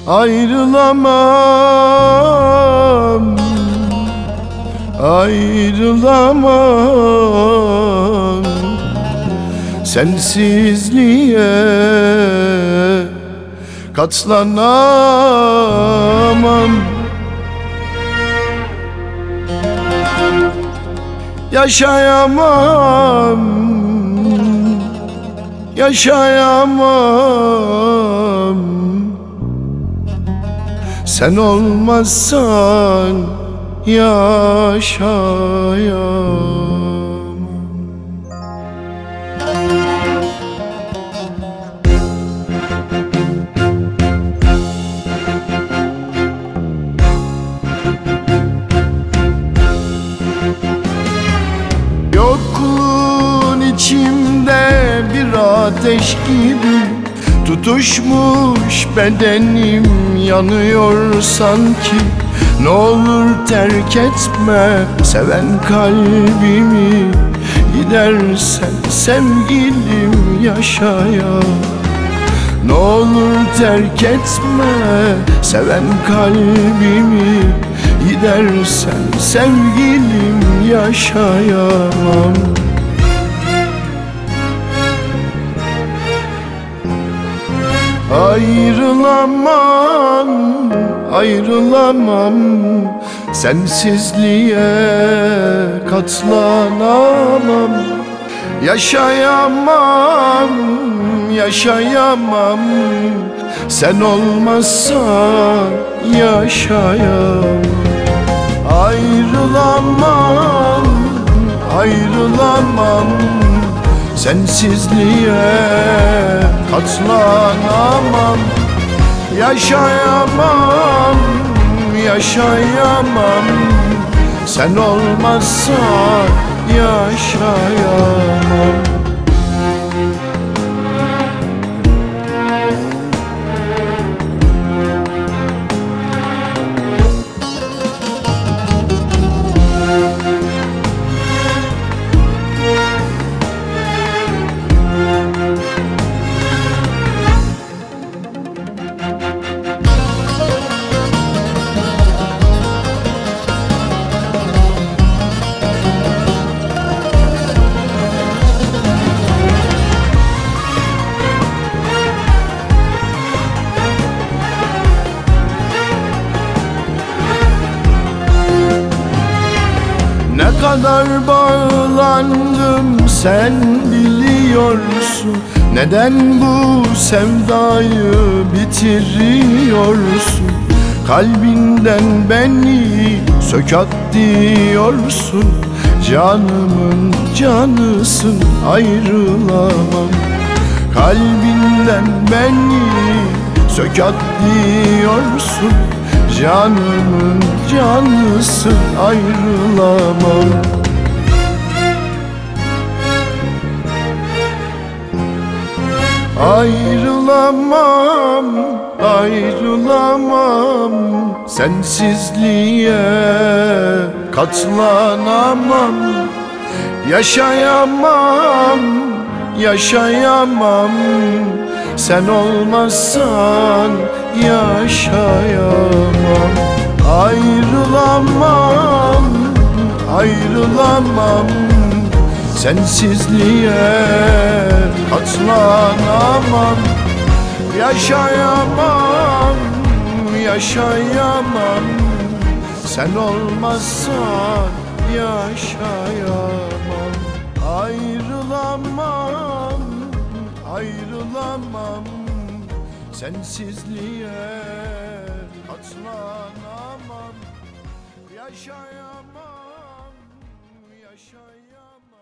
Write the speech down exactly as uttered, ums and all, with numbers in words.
Ayrılamam, ayrılamam, sensizliğe katlanamam. Yaşayamam, yaşayamam, sen olmazsan yaşayamam. Yokluğun içimde bir ateş gibi tutuşmuş bedenim yanıyor sanki. Ne olur terk etme seven kalbimi, gidersen sevgilim yaşaya. Ne olur terk etme seven kalbimi, gidersen sevgilim yaşayamam. Ayrılamam, ayrılamam, sensizliğe katlanamam. Yaşayamam, yaşayamam, sen olmazsan yaşayamam. Ayrılamam, ayrılamam, sensizliğe katlanamam. Yaşayamam, yaşayamam, sen olmazsan yaşayamam. Ne kadar bağlandım sen biliyorsun. Neden bu sevdayı bitiriyorsun? Kalbinden beni sök at diyorsun. Canımın canısın, ayrılamam. Kalbinden beni sök at diyorsun. Canımın canısın, ayrılamam. Ayrılamam, ayrılamam, sensizliğe katlanamam. Yaşayamam, yaşayamam, sen olmazsan yaşayamam. Ayrılamam, ayrılamam, sensizliğe katlanamam. Yaşayamam, yaşayamam, sen olmazsan yaşayamam. Ayrılamam, ayrılamam, sensizliğe katlanamam. Yaşayamam, yaşayamam.